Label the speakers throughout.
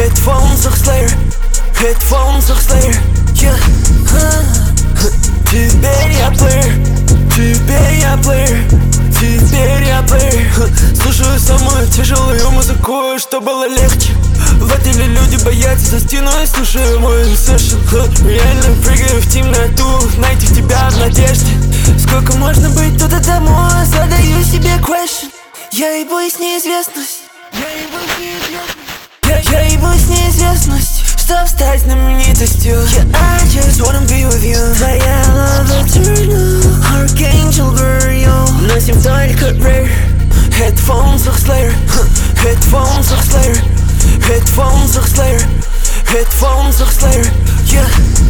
Speaker 1: Headphones of Slayer, headphones of Slayer, yeah. Теперь я плеер, теперь я плеер, теперь я плеер. Слушаю самую тяжелую музыку, что было легче. В отеле люди боятся за стеной, слушаю мой сешн. Реально прыгаю в темноту, найти тебя в надежде. Сколько можно быть тут одному, задаю себе question. Я ебусь неизвестность, я ебусь неизвестность, чтоб стать знаменитостью. Yeah, I just wanna be with you. Твоя love eternal, Archangel burial. Носим только rare. Headphones of Slayer, headphones of Slayer, headphones of Slayer, headphones of Slayer, yeah.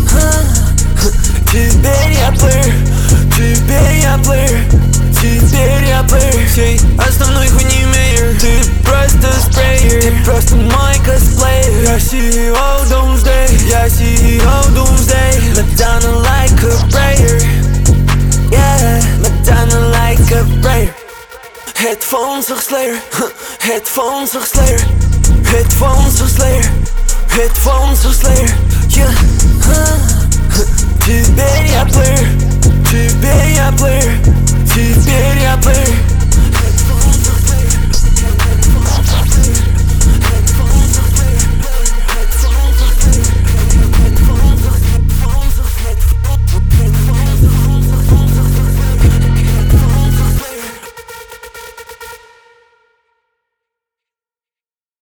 Speaker 1: Теперь я плеер, теперь я плеер, теперь я плеер. Всей основной хуйни мейер. Ты просто спреер, ты просто мой косплеер. Я CEO Doomsday, я CEO Doomsday. Madonna like a prayer, yeah, Madonna like a prayer. Headphones of Slayer, headphones of Slayer, headphones of Slayer, headphones of Slayer, yeah. Теперь я плеер, теперь я плеер, теперь я плеер.